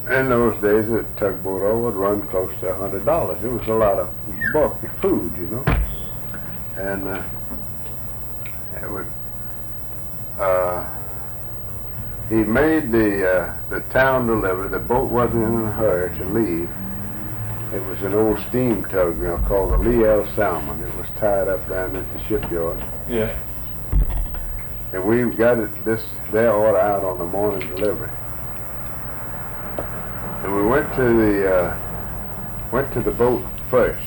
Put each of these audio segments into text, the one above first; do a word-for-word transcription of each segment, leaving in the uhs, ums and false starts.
in those days, a tugboat oil would run close to a hundred dollars. It was a lot of bulky food, you know. And uh, it would. Uh, he made the uh, the town delivery. The boat wasn't in a hurry to leave. It was an old steam tug, you know, called the Lee L. Salmon. It was tied up down at the shipyard. Yeah. And we got it this their order out on the morning delivery. And we went to the uh, went to the boat first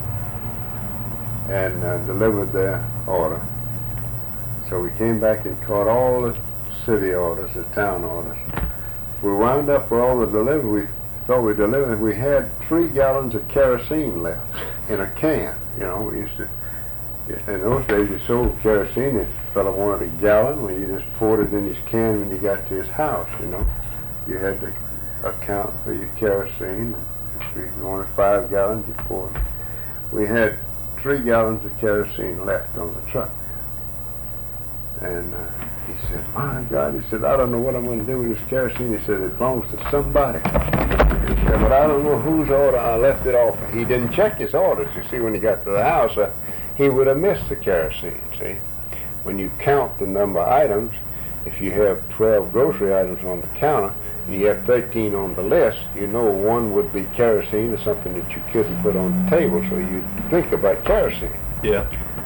and uh, delivered their order. So we came back and caught all the city orders, the town orders. We wound up with all the delivery. We thought we delivered. We had three gallons of kerosene left in a can. You know, we used to. In those days, you sold kerosene. If a fellow wanted a gallon, well, you just poured it in his can when you got to his house. You know, you had to account for your kerosene. If you wanted five gallons, you poured. We had three gallons of kerosene left on the truck. And uh, he said, "My God," he said, "I don't know what I'm going to do with this kerosene." He said, "It belongs to somebody." He said, "But I don't know whose order I left it off." He didn't check his orders. You see, when he got to the house, uh, he would have missed the kerosene. See, when you count the number of items, if you have twelve grocery items on the counter, and you have thirteen on the list, you know one would be kerosene or something that you couldn't put on the table, so you think about kerosene. Yeah.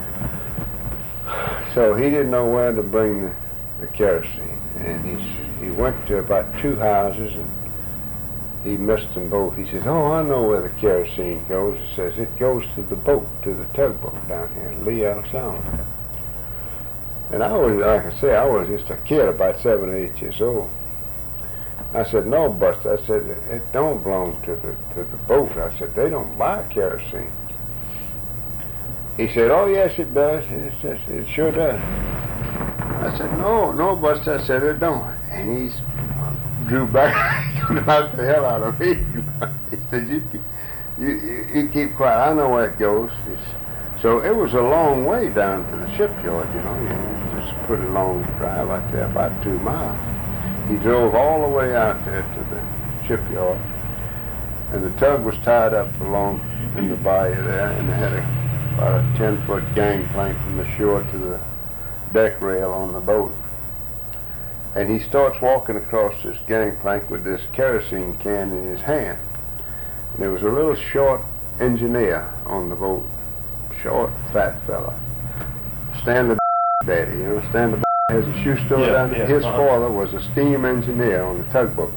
So he didn't know where to bring the, the kerosene, and he he went to about two houses, and he missed them both. He says, "Oh, I know where the kerosene goes." He says, "It goes to the boat, to the tugboat down here, Lee L. Salmon." And I was, like I say, I was just a kid, about seven or eight years old. I said, "No, Buster," I said, "it don't belong to the to the boat." I said, "They don't buy kerosene." He said, "Oh, yes, it does. It, it, it sure does." I said, "No, no, Buster." I said, "It don't." And he drew back, knocked the hell out of me. He said, you, keep, you, you, you keep quiet. I know where it goes." So it was a long way down to the shipyard, you know. It was just a pretty long drive out there, about two miles. He drove all the way out there to the shipyard. And the tug was tied up along in the bayou there, and they had a about a ten-foot gangplank from the shore to the deck rail on the boat. And he starts walking across this gangplank with this kerosene can in his hand. And there was a little short engineer on the boat, short, fat fella. Stanley Daddy, you know, Stanley has a shoe store yeah, down there. Yeah, His uh-huh. father was a steam engineer on the tugboat.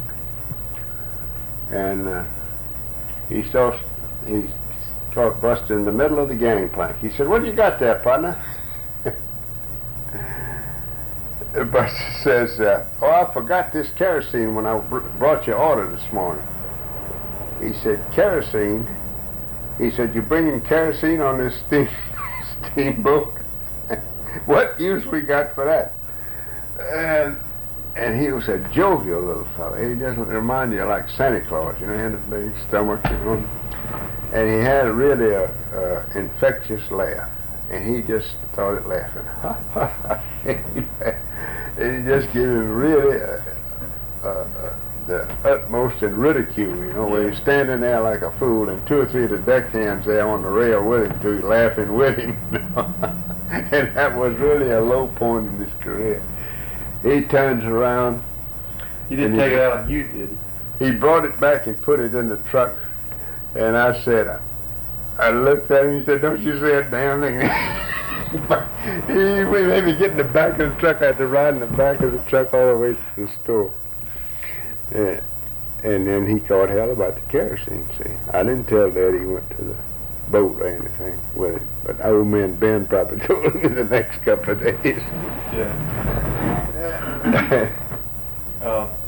And uh, he starts, he caught Buster in the middle of the gangplank. He said, "What do you got there, partner?" Buster says, uh, "Oh, I forgot this kerosene when I br- brought your order this morning." He said, "Kerosene?" He said, "You bringing kerosene on this steam steamboat? What use we got for that?" And and he was a jovial little fellow. He doesn't remind you like Santa Claus, you know. He had a big stomach, you know. And he had really a, a infectious laugh, and he just started laughing. And he just gave him really uh, uh, uh, the utmost in ridicule, you know, where he's standing there like a fool, and two or three of the deckhands there on the rail with him too, laughing with him. And that was really a low point in his career. He turns around. You didn't take it out on you, did he? He brought it back and put it in the truck. And I said, I looked at him and he said, "Don't you say a damn thing." He we made me get in the back of the truck. I had to ride in the back of the truck all the way to the store. Yeah. And then he caught hell about the kerosene, see. I didn't tell Dad he went to the boat or anything with him. But old man Ben probably told him in the next couple of days. Yeah. uh,